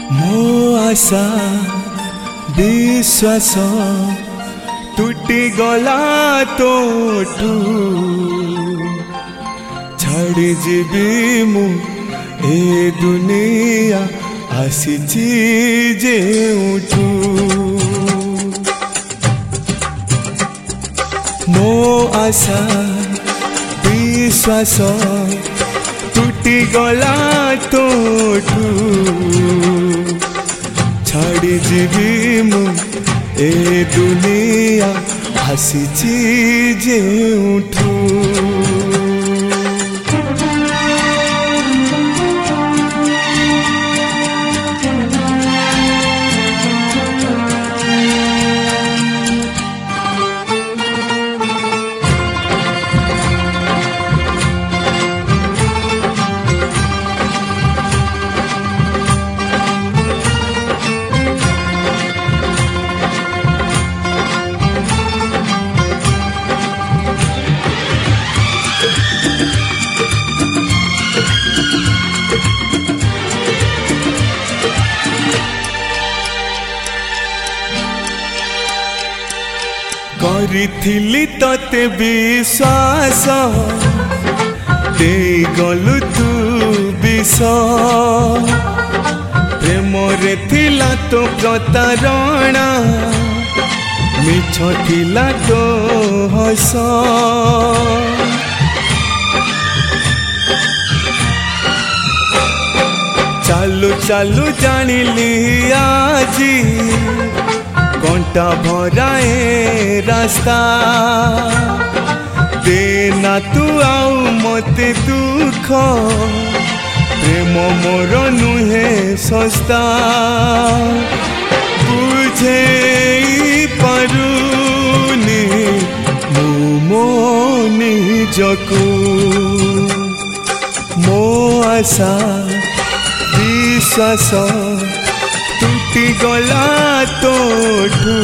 मो आशा विश्वास टूटी गला तोठू छाड़ी जीवी मु ए दुनिया आसीची जेउठू मो आशा विश्वास टूटी गला तोठू छाड़ी जीवी मु ए दुनिया आसीची जेउठू करिथिली तते विश्वास दे गलु तू विष प्रेम रे थिला तो प्रतारणा मिछ थिला तो हस चालू चालू जानिली आजी कंटा भराए रास्ता देना तू आउ मते दुख प्रेम मोर नुहे सस्ता बुझे पारुनी मु मो निजकू मो आशा विश्वास टूटी गला तोठू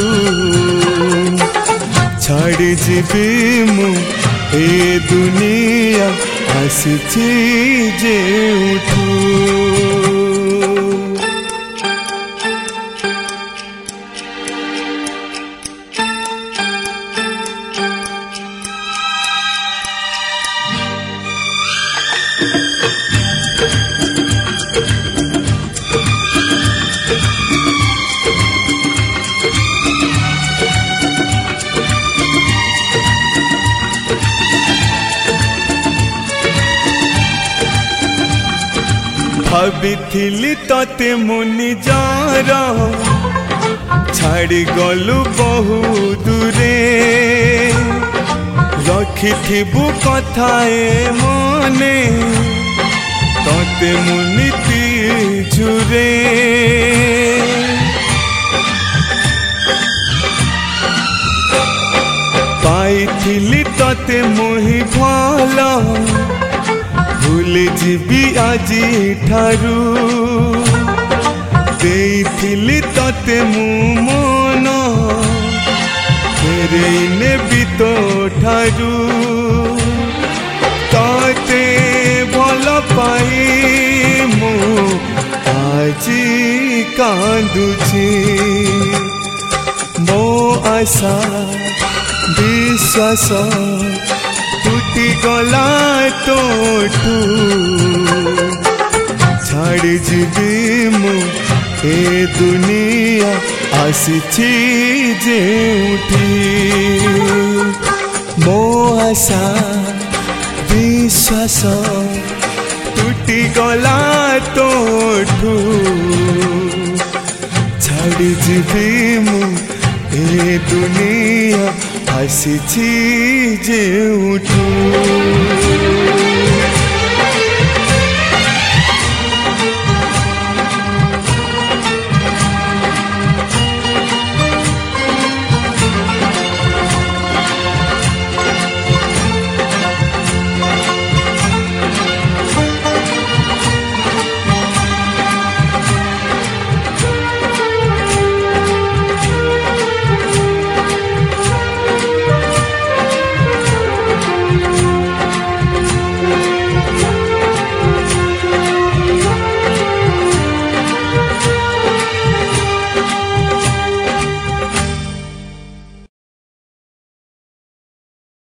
छाड़ी जीवी मु ए दुनिया आसीची जेउठू भाविथिली तते मुनि जार छाड़ी गलु बहु दूरे रखिथिबु कथाए मने तते मुनिति झुरे पाइथिली तते मोहि भला भूली जीवी आजी ठारू देइथिली तते मु मन फेरे नेबी तो ठारू तते भल पाई मु आजी कांदुची मो आशा विश्वास टूटी गला तोठू छाड़ी जीवी मु ए दुनिया आसीची जेउठी मो आशा विश्वास टूटी गला तोठू छाड़ी जीवी मु ए दुनिया आसीची जेउठू।